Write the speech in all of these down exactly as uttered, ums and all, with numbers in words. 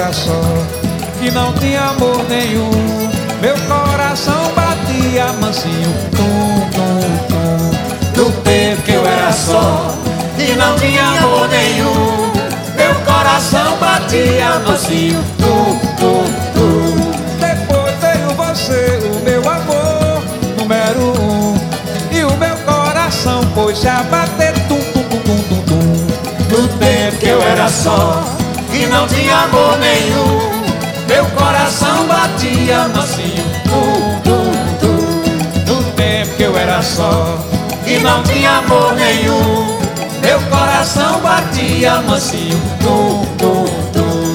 era só, que não tinha amor nenhum. Meu coração batia mansinho, tum, tum, tum. No tempo que eu era só, que não tinha amor nenhum. Meu coração batia mansinho, tum, tum, tum. Depois veio você, o meu amor número um, e o meu coração pôs-se a bater, tum, tum, tum, tum, tum, tum. No tempo que eu era só, que não tinha amor nenhum. Meu coração batia mansinho, tum, tum, tum. No tempo que eu era só, que não tinha amor nenhum. Meu coração batia mansinho, tum, tum, tum.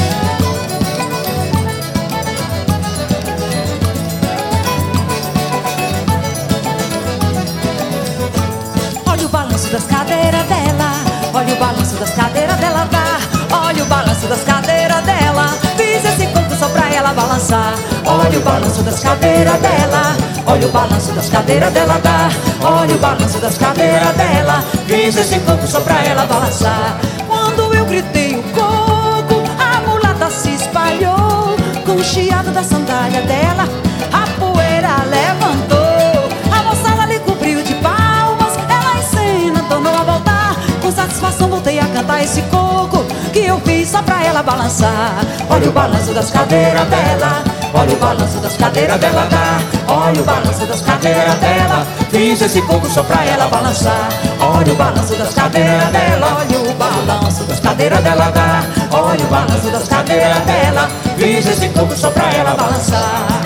Olha o balanço das cadeiras dela, olha o balanço das cadeiras dela dá. Olha o balanço das cadeiras dela, fiz esse corpo só pra ela balançar. Olha o balanço das cadeiras dela, olha o balanço das cadeiras dela dá. Olha o balanço das cadeiras dela, fiz esse corpo só pra ela balançar. Quando eu gritei o coco, a mulata se espalhou. Com o chiado da sandália dela, a poeira levantou. A moçada lhe cobriu de palmas, ela em cena tornou a voltar. Com satisfação voltei a cantar esse coco que eu fiz só pra ela balançar. Olha o balanço das cadeiras dela, olha o balanço das cadeiras dela dá. Olha o balanço das cadeiras dela, fiz esse coco só pra ela balançar. Olha o balanço das cadeiras dela, olha o balanço das cadeiras dela dá. Olha o balanço das cadeiras dela, fiz esse coco só pra ela balançar.